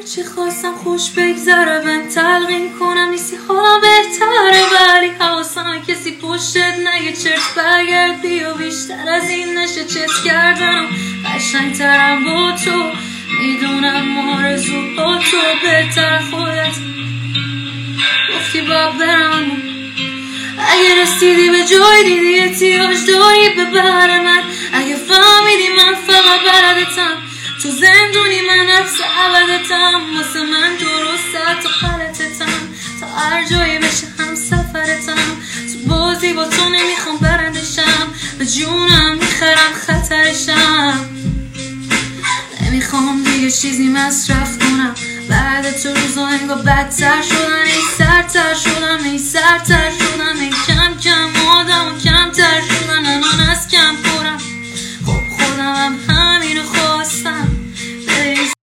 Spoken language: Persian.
هرچی خواستم خوش بگذره بهم تلقین کنم نیستی حالا بهتره، ولی حواسم کسی پشتت نگه چرت برگرد بیا، بیشتر از این نشه چت کردنم قشنگترم با تو، میدونم آرزوها تو بهتر خودت گفتی باید برم، اگه رسیدی به جای دیدی احتیاج داری ببر من، اگه فهمیدی من فقط بلدتم تو زندونی من حبس ابدتم، واسه من درسته تا غلطتم، تا هر جایی بشه هم سفرتم، تو بازی با تو نمیخوام برندشم، به جونم میخرم خطرشم، نمیخوام دیگه چیزی مصرف کنم بعد تو روزا انگار بدتر شدن،